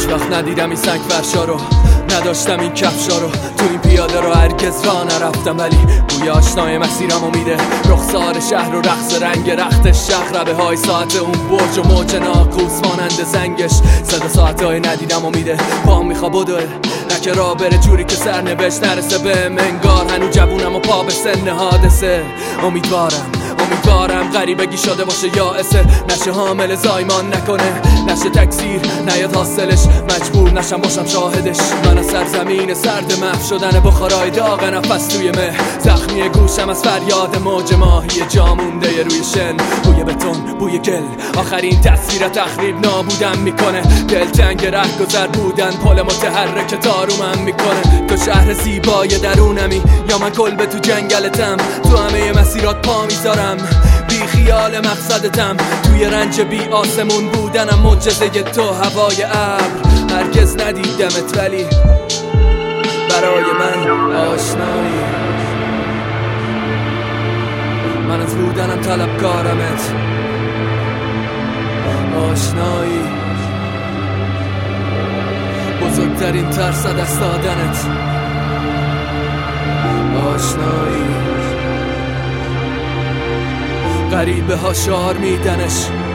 وقت ندیدم این سنگ فرشا رو، نداشتم این کفشا رو، تو این پیاده رو هرگز راه نرفتم، ولی بوی آشنای مسیرمو میده، رخسار شهر و رقص رنگ رخت شهر، ربه های ساعت اون برج و موج ناقوس مانند زنگش، صدا ساعت های ندیدم و میده، پا میخوا بدوه نکه را بره جوری که سرنوشت نرسه به منگار، هنو جوونم و پا به سن حادثه. امیدوارم غریبگی شده باشه یا اسه، نشه حامل زایمان نکنه، نشه تکثیر نیاد حاصلش، مجبور نشم باشم شاهدش. من از سرزمین سرد محو شدن بخارای داغ نفس توی مه، زخمی گوشم از فریاد موج ماهی جا مونده روی شن، بوی بتون بوی گل، آخرین تصویر تخریب نابودم میکنه، دلتنگ ره گذر بودن پل متحرک تارومم میکنه. تو شهر زیبای درونمی یا من کلبه تو جنگلتم، تو همه مسیرات پا میذارم، بی خیال مقصدتم، توی رنج بی آسمون بودنم، معجزه تو هوای ابر، هرگز ندیدمت ولی برای من آشنایی، من از بودنم طلبکارمت، آشنایی بزرگترین ترس دست دادنت، آشنایی غریبه ها شعار میدنش،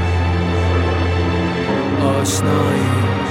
آشنایی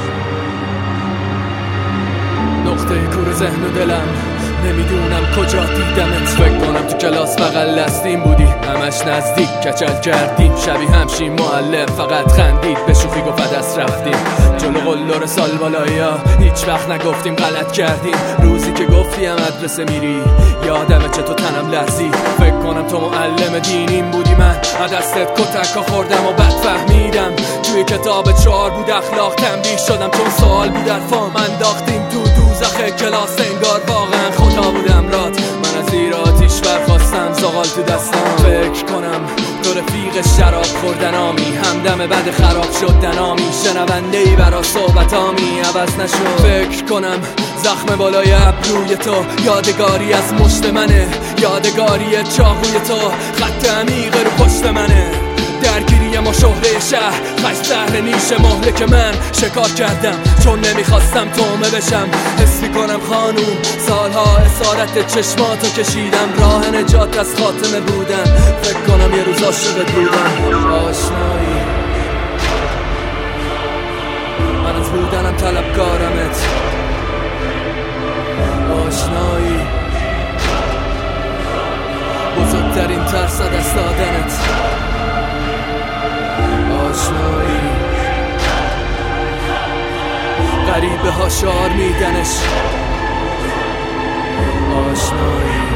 نقطه کور ذهن و دلم، نمیدونم کجا دیدمت، فکر کنم تو کلاس بغل دستیم بودی، همش نزدیک کچل کردیم، شبیه همشیم معلم فقط خندید، به شوخی گفت دست رفتیم، جلو قلدر سال بالایا هیچ وقت نگفتیم غلط کردیم، روزی که گفتی هم مدرسه میری یادمه چطور تنم لرزید، فکر کنم تو معلم دینیم بودی، من از دستت کتکا خوردم و بد فهمیدم، توی کتاب 4 بود اخلاق تنبیه شدم، چون سوال بود درفام انداختیم تو دوزخ کلاس، انگار واقعا خدا بودم رات، من از زیر آتیش برخواستم زغال تو دستم، فکر کنم تو رفیق شراب خوردن آمی، همدم بد خراب شد دنامی، شنونده ای برا صحبت آمی عوض نشد، فکر کنم زخم بالای ابروی تو یادگاری از مشت منه، یادگاری چاقوی تو خط عمیق رو پشت منه، درگیری ما شهره شهر، خش سهر نیش مهلک من، شکار کردم چون نمیخواستم تومه بشم، حس میکنم خانوم سالها اسارت چشماتو کشیدم، راه نجات از خاتمه بودن، فکر کنم یه روز عاشقت بودم، آشنایی من از بودنم طلبکارمت، آشنایی بزرگترین ترس دست دادنت، آشنایی غریبه ها شعار میدنش، آشنایی